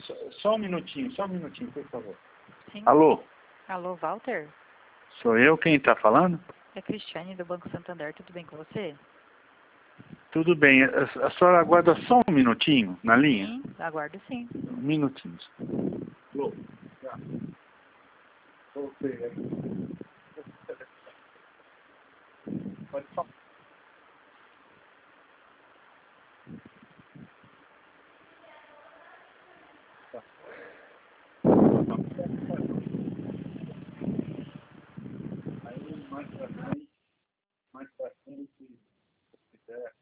Só um minutinho, por favor. Sim. Alô? Alô, Walter? Sou eu quem está falando? É Cristiane do Banco Santander, tudo bem com você? Tudo bem. A senhora aguarda só um minutinho na linha? Sim, aguardo sim. Um minutinho. Alô? Já. Voltei aí. Pode falar. Tá. Aí mais pra frente, se quiser.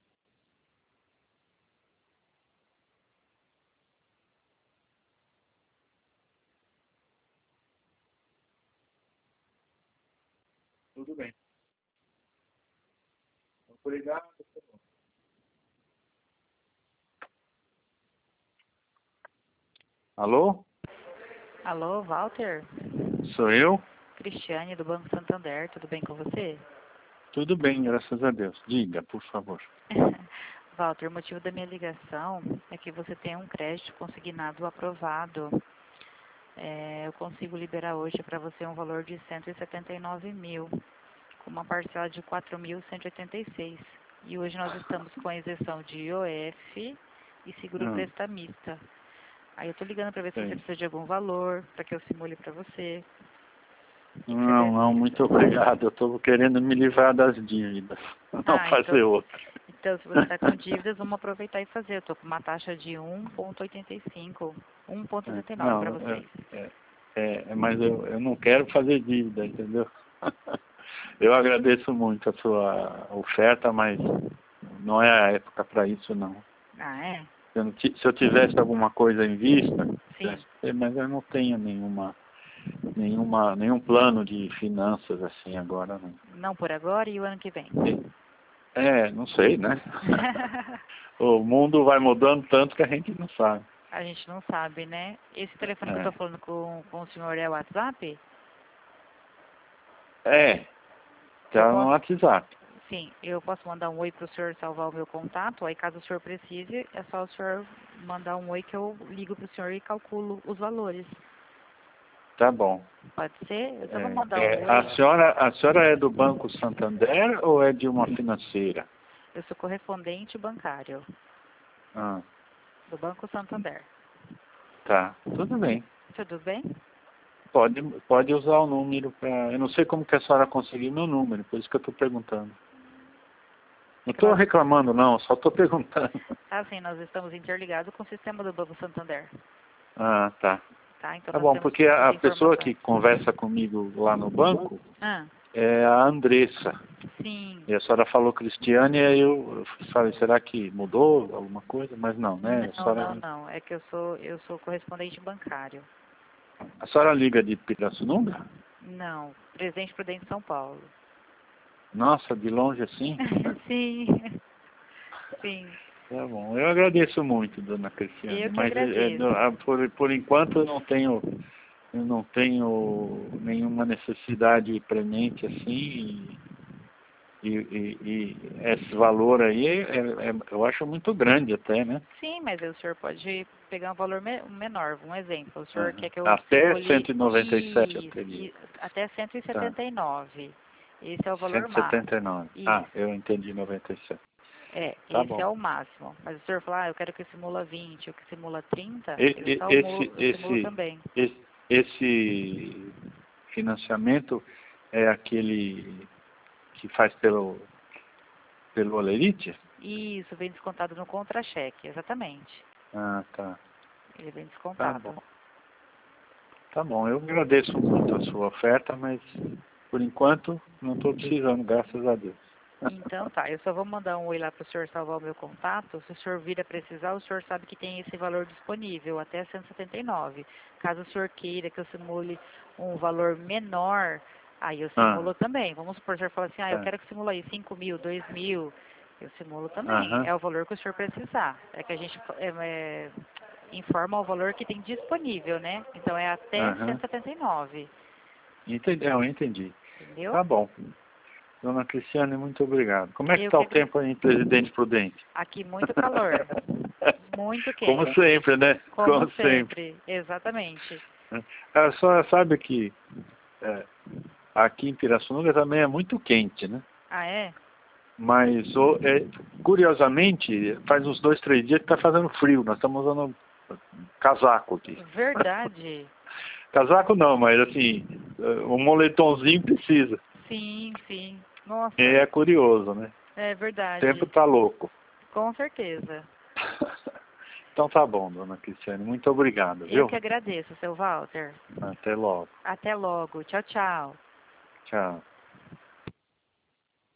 Tudo bem. Obrigado. Alô? Alô, Walter? Sou eu? Cristiane do Banco Santander, tudo bem com você? Tudo bem, graças a Deus. Diga, por favor. Walter, o motivo da minha ligação é que você tem um crédito consignado aprovado. Eu consigo liberar hoje para você um valor de 179 mil, com uma parcela de 4.186. E hoje nós estamos com a isenção de IOF e seguro prestamista. Aí eu tô ligando para ver se você precisa de algum valor, para que eu simule para você. Não, muito obrigado. Eu estou querendo me livrar das dívidas, não fazer outra. Então, se você está com dívidas, vamos aproveitar e fazer. Eu estou com uma taxa de 1,85, 1,89 para vocês. Mas eu não quero fazer dívida, entendeu? Eu agradeço muito a sua oferta, mas não é a época para isso, não. Ah, é? Se eu tivesse alguma coisa em vista, sim, mas eu não tenho nenhum plano de finanças assim agora, não. Não por agora e o ano que vem? Não sei, né? O mundo vai mudando tanto que a gente não sabe. A gente não sabe, né? Esse telefone que eu estou falando com o senhor é o WhatsApp? Tá no WhatsApp. Sim, eu posso mandar um oi para o senhor salvar o meu contato, aí caso o senhor precise, é só o senhor mandar um oi que eu ligo para o senhor e calculo os valores. Tá bom. Pode ser? Eu só vou mandar um oi. A senhora é do Banco Santander ou é de uma financeira? Eu sou correspondente bancário. Do Banco Santander. Tá, tudo bem. Tudo bem? Pode usar o número para... Eu não sei como que a senhora conseguiu meu número, por isso que eu estou perguntando. Não estou reclamando, não, só estou perguntando. Sim, nós estamos interligados com o sistema do Banco Santander. Tá. Então tá bom, porque a pessoa que conversa comigo lá no banco é a Andressa. Sim. E a senhora falou Cristiane, e aí eu falei, será que mudou alguma coisa? Mas não, né? Não. É que eu sou correspondente bancário. A senhora liga de Pirassununga? Não, Presidente Prudente São Paulo. Nossa, de longe assim? Sim. Sim. Tá bom, eu agradeço muito, dona Cristiane, mas por enquanto eu não tenho nenhuma necessidade premente assim, e esse valor aí eu acho muito grande até, né? Sim, mas o senhor pode pegar um valor menor, um exemplo. O senhor quer que eu até 197 eu teria. Até 179. Esse é o valor 179. Eu entendi 97. Esse é o máximo. Mas o senhor fala, eu quero que simula 20, ou que simula 30, eu simulo também. Esse financiamento é aquele que faz pelo Olerite? Isso, vem descontado no contra-cheque, exatamente. Tá. Ele vem descontado. Tá bom, eu agradeço muito a sua oferta, mas por enquanto não estou precisando, graças a Deus. Então eu só vou mandar um oi lá para o senhor salvar o meu contato. Se o senhor vir a precisar, o senhor sabe que tem esse valor disponível, até 179. Caso o senhor queira que eu simule um valor menor, aí eu simulo também. Vamos supor, o senhor fala assim, eu quero que simule aí 5 mil, 2 mil, eu simulo também. É o valor que o senhor precisar. É que a gente informa o valor que tem disponível, né? Então é até 179. Eu entendi. Entendeu? Tá bom. Dona Cristiane, muito obrigado. Como é que está o tempo aí em Presidente Prudente? Aqui muito calor. Muito quente. Como sempre, né? Como sempre. Exatamente. Só sabe que aqui em Pirassununga também é muito quente, né? Ah, é? Mas, curiosamente, faz uns 2, 3 dias que está fazendo frio. Nós estamos usando casaco aqui. Verdade. Casaco não, mas assim, um moletomzinho precisa. Sim, sim. Nossa. É curioso, né? É verdade. O tempo tá louco. Com certeza. Então tá bom, dona Cristiane. Muito obrigado, viu? Eu que agradeço, seu Walter. Até logo. Até logo. Tchau, tchau. Tchau.